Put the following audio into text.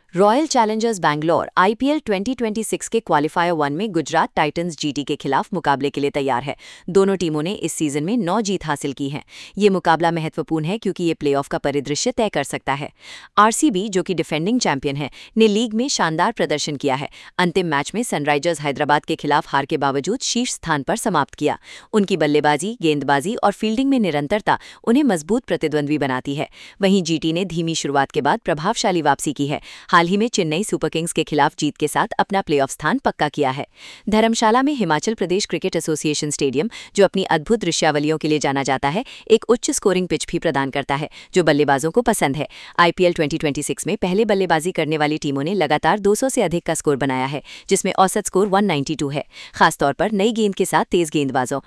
Royal Challengers Bangalore IPL 2026 के qualifier 1 में Gujarat Titans GT के खिलाफ मुकाबले के लिए तैयार है। दोनों टीमों ने इस सीजन में 9 जीत हासिल की है। ये मुकाबला महत्वपूर्ण है क्योंकि ये प्लेऑफ का परिदृश्य तय कर सकता है। आरसीबी, जो कि डिफेंडिंग चैंपियन है, ने लीग में शानदार प्रदर्शन किया है। अंतिम मैच में सनराइजर्स हैदराबाद के खिलाफ हार के बावजूद शीर्ष स्थान पर समाप्त किया। उनकी बल्लेबाजी, गेंदबाजी और फील्डिंग में निरंतरता उन्हें मजबूत प्रतिद्वंद्वी बनाती है। वहीं जीटी ने धीमी शुरुआत के बाद प्रभावशाली वापसी की है। हाल ही में चेन्नई सुपर किंग्स के खिलाफ जीत के साथ अपना प्लेऑफ स्थान पक्का किया है। धर्मशाला में Himachal Pradesh cricket association stadium, जो अपनी अद्भुत दृश्यावलियों के लिए जाना जाता है, एक उच्च स्कोरिंग पिच भी प्रदान करता है, जो बल्लेबाजों को पसंद है। आईपीएल 2026 में पहले बल्लेबाजी करने वाली टीमों ने लगातार 200 से अधिक का स्कोर बनाया है, जिसमें औसत स्कोर 192 है। खासतौर पर नई गेंद के साथ तेज गेंदबाजों